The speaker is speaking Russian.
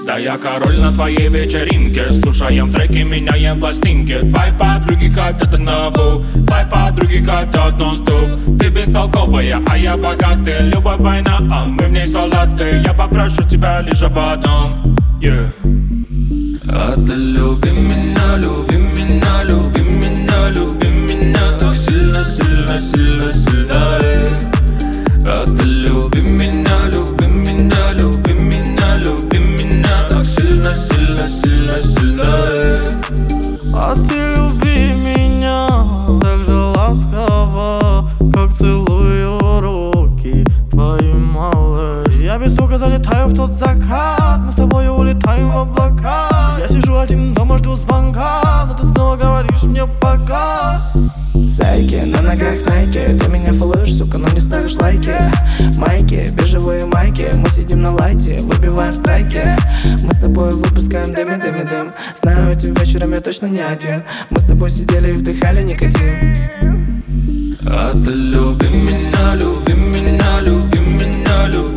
Да я король на твоей вечеринке. Слушаем треки, меняем пластинки. Твои подруги хотят нову, твои подруги хотят нон-стоп. Ты бестолковая, а я богатый. Любовь война, а мы в ней солдаты. Я попрошу тебя лишь об одном, yeah. А ты люби меня, люби меня, люби меня, люби меня так сильно, сильно, сильно, сильно, А ты люби меня, люби меня, люби меня, люби меня так сильно, сильно, сильно, сильно, А ты люби меня так же ласково, как целую руки твои, малыш. Я без стука залетаю в тот закат, мы с тобой улетаем в облака. Я сижу один дома, жду звонка, но ты снова говоришь мне пока. Зайки, на ногах найки, ты меня фолловишь, сука, но не ставишь лайки. Майки, бежевые майки, мы сидим на лайте, выбиваем страйки. Мы с тобой выпускаем дым, дым, дым. Знаю, этим вечером я точно не один. Мы с тобой сидели и вдыхали никотин. А ты люби меня, люби меня, люби меня, люби